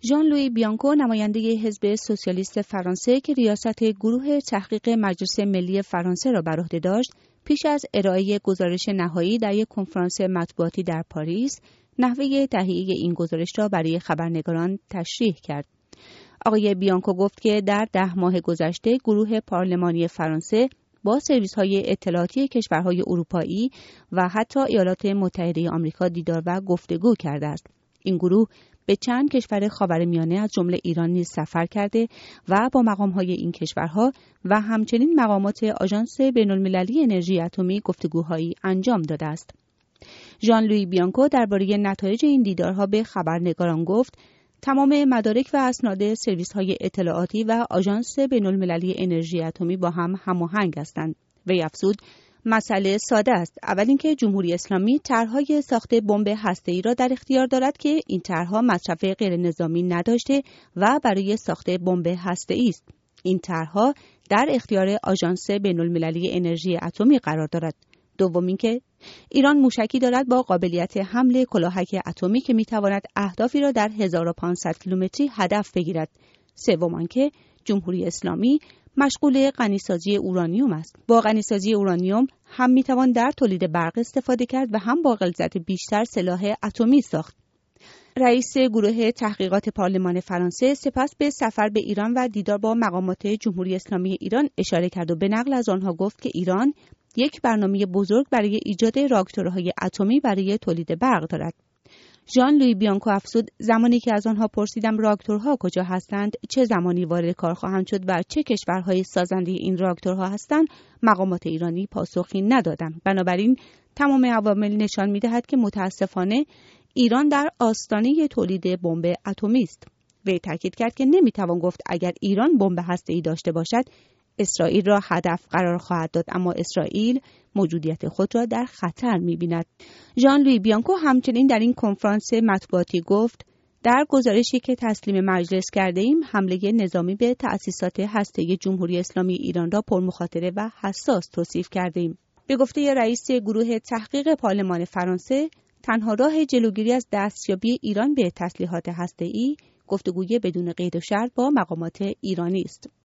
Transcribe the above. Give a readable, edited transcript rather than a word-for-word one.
ژان لویی بیانکو نماینده حزب سوسیالیست فرانسه که ریاست گروه تحقیق مجلس ملی فرانسه را بر عهده داشت، پیش از ارائه گزارش نهایی در یک کنفرانس مطبوعاتی در پاریس، نحوه تهیه این گزارش را برای خبرنگاران تشریح کرد. آقای بیانکو گفت که در 10 ماه گذشته گروه پارلمانی فرانسه با سرویس‌های اطلاعاتی کشورهای اروپایی و حتی ایالات متحده آمریکا دیدار و گفتگو کرده است. این گروه به چند کشور خاورمیانه از جمله ایران نیز سفر کرده و با مقام‌های این کشورها و همچنین مقامات آژانس بین‌المللی انرژی اتمی گفتگوهایی انجام داده است. ژان لویی بیانکو درباره نتایج این دیدارها به خبرنگاران گفت: تمام مدارک و اسناد سرویس‌های اطلاعاتی و آژانس بین‌المللی انرژی اتمی با هم هماهنگ هستند. وی افزود: مسئله ساده است. اول اینکه جمهوری اسلامی طرح‌های ساخت بمب هسته‌ای را در اختیار دارد که این طرح‌ها مصرف غیر نظامی نداشته و برای ساخت بمب هسته‌ای است. این طرح‌ها در اختیار آژانس بین‌المللی انرژی اتمی قرار دارد. دوم اینکه ایران موشکی دارد با قابلیت حمل کلاهک اتمی که می‌تواند اهدافی را در 1500 کیلومتری هدف بگیرد. سوم آنکه جمهوری اسلامی مشغول غنیسازی اورانیوم است. با غنیسازی اورانیوم هم میتوان در تولید برق استفاده کرد و هم با غلظت بیشتر سلاح اتمی ساخت. رئیس گروه تحقیقات پارلمان فرانسه سپس به سفر به ایران و دیدار با مقامات جمهوری اسلامی ایران اشاره کرد و به نقل از آنها گفت که ایران یک برنامه بزرگ برای ایجاد راکتورهای اتمی برای تولید برق دارد. ژان لویی بیانکو افزود: زمانی که از آنها پرسیدم راکتورها کجا هستند، چه زمانی وارد کار خواهند شد و چه کشورهای سازنده این راکتورها هستند، مقامات ایرانی پاسخی ندادند. بنابراین تمام عوامل نشان می‌دهد که متاسفانه ایران در آستانه تولید بمب اتمی است. وی تاکید کرد که نمی‌توان گفت اگر ایران بمب هسته‌ای داشته باشد اسرائیل را هدف قرار خواهد داد، اما اسرائیل موجودیت خود را در خطر می‌بیند. ژان لویی بیانکو همچنین در این کنفرانس مطبوعاتی گفت: در گزارشی که تسلیم مجلس کرده ایم، حمله نظامی به تأسیسات هسته‌ای جمهوری اسلامی ایران را پرمخاطره و حساس توصیف کرده ایم. به گفته رئیس گروه تحقیق پارلمان فرانسه، تنها راه جلوگیری از دستیابی ایران به تسلیحات هسته‌ای گفتگوی بدون قید و شرط با مقامات ایرانی است.